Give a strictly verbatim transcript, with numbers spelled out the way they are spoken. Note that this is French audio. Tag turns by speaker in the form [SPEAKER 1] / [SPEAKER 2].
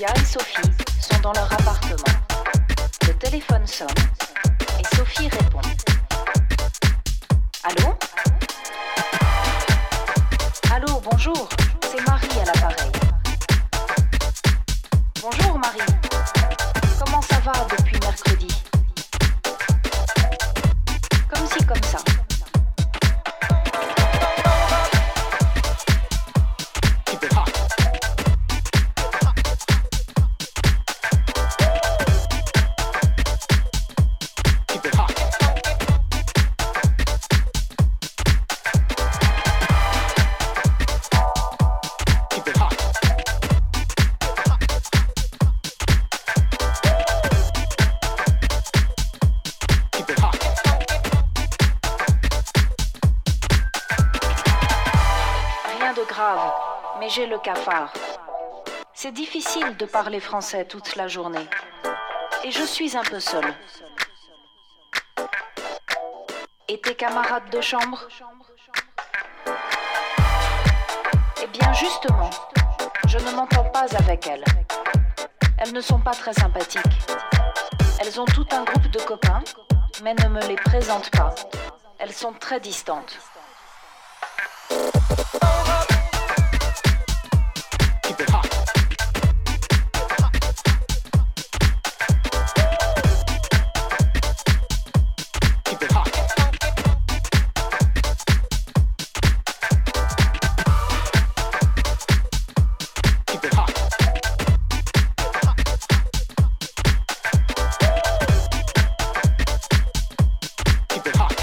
[SPEAKER 1] Laetitia et Sophie sont dans leur appartement. Le téléphone sonne et Sophie répond. Allô ? Allô, bonjour, c'est Marie à l'appareil. Bonjour Marie, comment ça va depuis mercredi ? Comme ci, comme ça. Mais j'ai le cafard. C'est difficile de parler français toute la journée. Et je suis un peu seule. Et tes camarades de chambre ? Eh bien justement, je ne m'entends pas avec elles. Elles ne sont pas très sympathiques. Elles ont tout un groupe de copains, mais ne me les présentent pas. Elles sont très distantes.
[SPEAKER 2] Keep it hot.